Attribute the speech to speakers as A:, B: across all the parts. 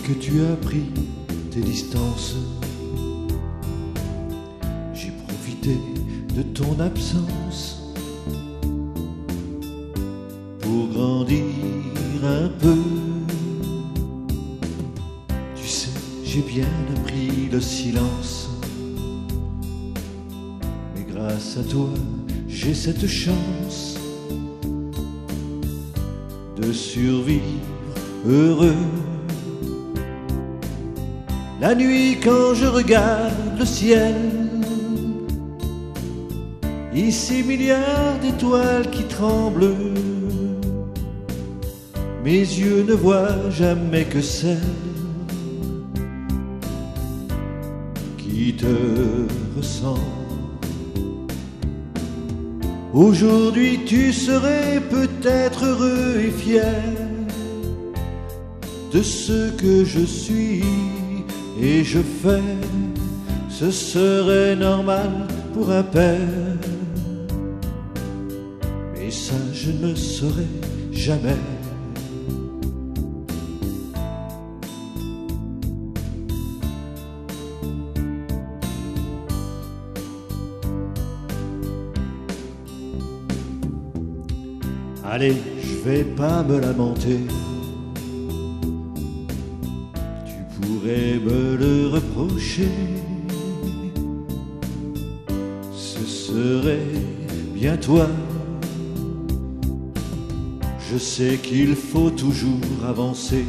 A: que tu as pris tes distances. J'ai profité de ton absence pour grandir un peu. Tu sais, j'ai bien appris le silence, mais grâce à toi, j'ai cette chance de survivre heureux. La nuit quand je regarde le ciel, ici milliards d'étoiles qui tremblent, mes yeux ne voient jamais que celle qui te ressemble. Aujourd'hui tu serais peut-être heureux et fier de ce que je suis et je fais. Ce serait normal pour un père, mais ça je ne le saurais jamais. Allez, je vais pas me lamenter, tu pourrais me le reprocher. Ce serait bien toi. Je sais qu'il faut toujours avancer,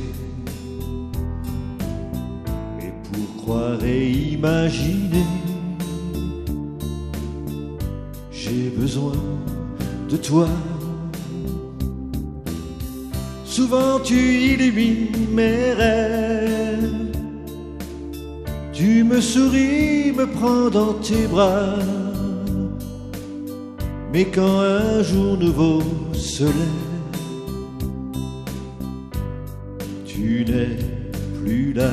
A: mais pour croire et imaginer, j'ai besoin de toi. Souvent tu illumines mes rêves, tu me souris, me prends dans tes bras. Mais quand un jour nouveau se lève, tu n'es plus là.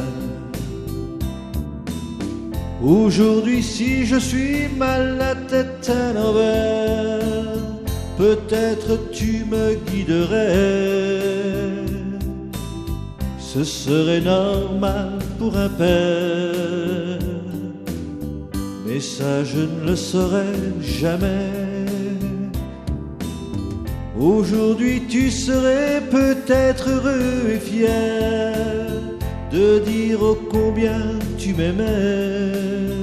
A: Aujourd'hui si je suis mal, la tête à l'envers, peut-être tu me guiderais. Ce serait normal pour un père, mais ça je ne le saurais jamais. Aujourd'hui tu serais peut-être heureux et fier de dire ô combien tu m'aimais.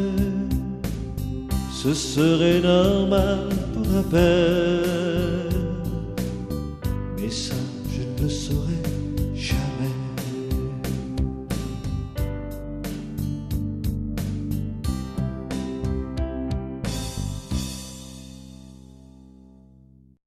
A: Ce serait normal pour un père, mais ça je ne le saurais